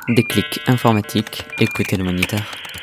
Déclic informatique, écoutez le moniteur.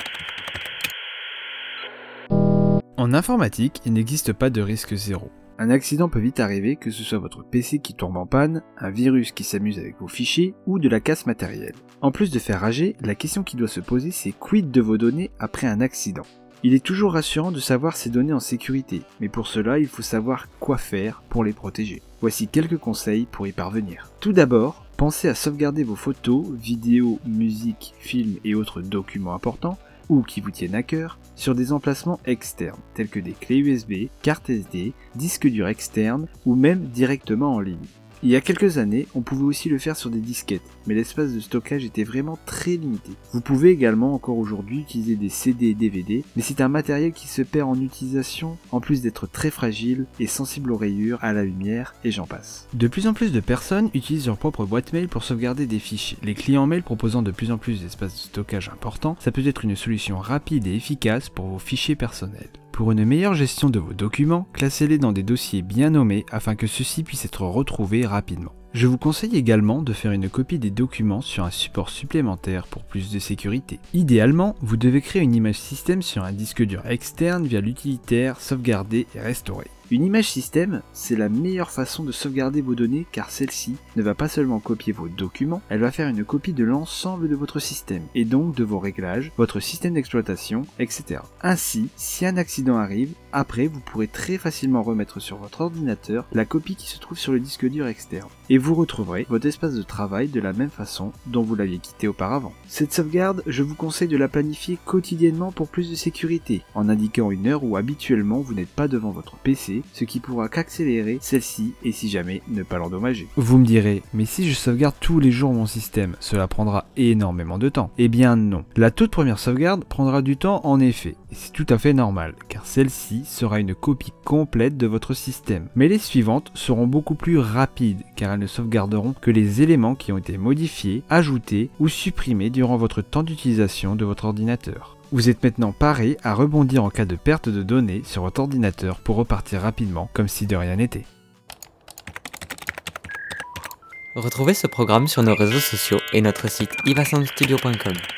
En informatique, il n'existe pas de risque zéro. Un accident peut vite arriver, que ce soit votre PC qui tombe en panne, un virus qui s'amuse avec vos fichiers ou de la casse matérielle. En plus de faire rager, la question qui doit se poser c'est quid de vos données après un accident. Il est toujours rassurant de savoir ces données en sécurité, mais pour cela il faut savoir quoi faire pour les protéger. Voici quelques conseils pour y parvenir. Tout d'abord, pensez à sauvegarder vos photos, vidéos, musique, films et autres documents importants, ou qui vous tiennent à cœur, sur des emplacements externes, tels que des clés USB, cartes SD, disques durs externes, ou même directement en ligne. Il y a quelques années, on pouvait aussi le faire sur des disquettes, mais l'espace de stockage était vraiment très limité. Vous pouvez également encore aujourd'hui utiliser des CD et DVD, mais c'est un matériel qui se perd en utilisation, en plus d'être très fragile et sensible aux rayures, à la lumière, et j'en passe. De plus en plus de personnes utilisent leur propre boîte mail pour sauvegarder des fichiers. Les clients mail proposant de plus en plus d'espace de stockage important, ça peut être une solution rapide et efficace pour vos fichiers personnels. Pour une meilleure gestion de vos documents, classez-les dans des dossiers bien nommés afin que ceux-ci puissent être retrouvés rapidement. Je vous conseille également de faire une copie des documents sur un support supplémentaire pour plus de sécurité. Idéalement, vous devez créer une image système sur un disque dur externe via l'utilitaire sauvegarder et restaurer. Une image système, c'est la meilleure façon de sauvegarder vos données car celle-ci ne va pas seulement copier vos documents, elle va faire une copie de l'ensemble de votre système et donc de vos réglages, votre système d'exploitation, etc. Ainsi, si un accident arrive, après vous pourrez très facilement remettre sur votre ordinateur la copie qui se trouve sur le disque dur externe et vous retrouverez votre espace de travail de la même façon dont vous l'aviez quitté auparavant. Cette sauvegarde, je vous conseille de la planifier quotidiennement pour plus de sécurité, en indiquant une heure où habituellement vous n'êtes pas devant votre PC, ce qui pourra qu'accélérer celle-ci et si jamais ne pas l'endommager. Vous me direz, mais si je sauvegarde tous les jours mon système, cela prendra énormément de temps. Eh bien non. La toute première sauvegarde prendra du temps en effet, et c'est tout à fait normal, car celle-ci sera une copie complète de votre système. Mais les suivantes seront beaucoup plus rapides, car elles ne sauvegarderont que les éléments qui ont été modifiés, ajoutés ou supprimés durant votre temps d'utilisation de votre ordinateur. Vous êtes maintenant paré à rebondir en cas de perte de données sur votre ordinateur pour repartir rapidement comme si de rien n'était. Retrouvez ce programme sur nos réseaux sociaux et notre site ivasoundstudio.com.